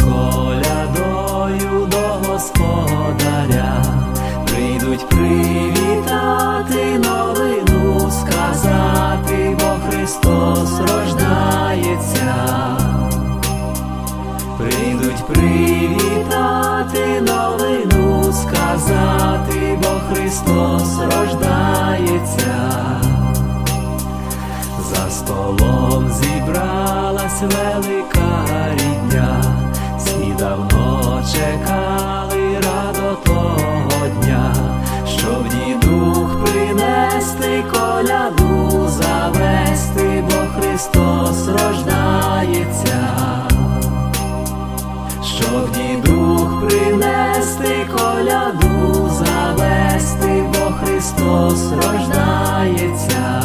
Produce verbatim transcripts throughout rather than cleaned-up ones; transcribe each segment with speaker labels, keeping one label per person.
Speaker 1: колядою до Господаря, прийдуть привітати, новину сказати, бо Христос рождається. Прийдуть привітати, новину сказати, бо Христос рождається. За столом зібралась велика рідня, всі давно чекали радо того дня, щоб дідух принести, коляду завести, бо Христос рождається. Щоб дідух принести, коляду завести, бо Христос рождається.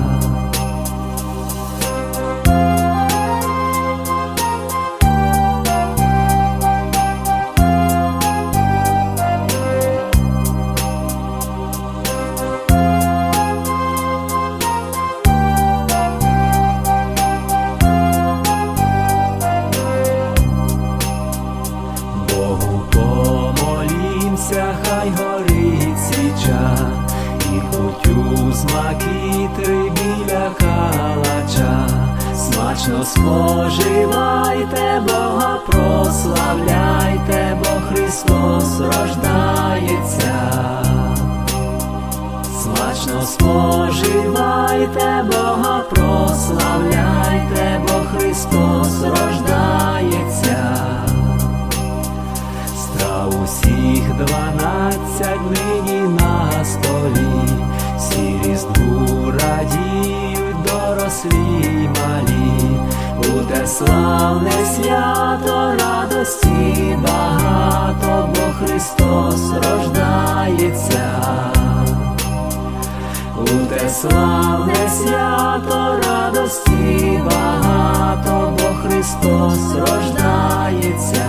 Speaker 1: Хай горить свіча, і кутю з макітри біля калача. Смачно споживайте, Бога прославляйте, бо Христос рождається. Смачно споживайте, Бога прославляйте, бо Христос рождається. Страв усіх дванадцять нині на столі, всі Різдву радіють, дорослі й малі. У те славне свято радості багато, бо Христос рождається. У те славне свято радості багато, бо Христос рождається.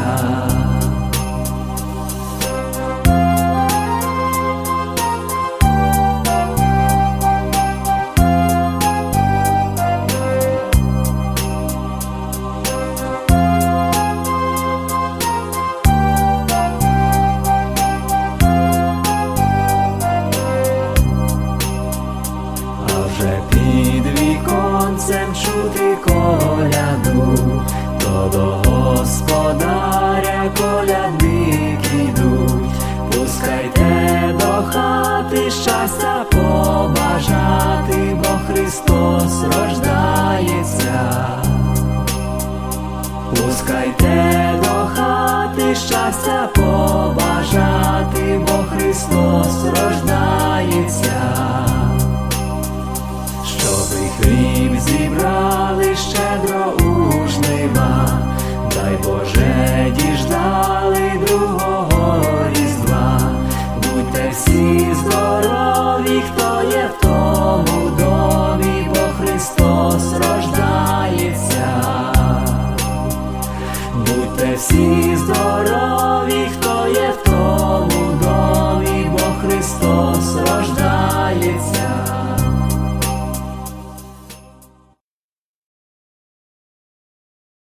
Speaker 1: Вже під віконцем чути коляду, то до Господаря колядники йдуть. Пускайте до хати щастя побажати, бо Христос рождається. Пускайте до хати щастя побажати, бо Христос рождається. Щоби хліб зібрали щедро у жнива, дай Боже діждали другого Різдва. Будьте всі здорові, хто є в тому домі, бо Христос рождається. Будьте всі здорові, хто є в тому домі, бо Христос рождається.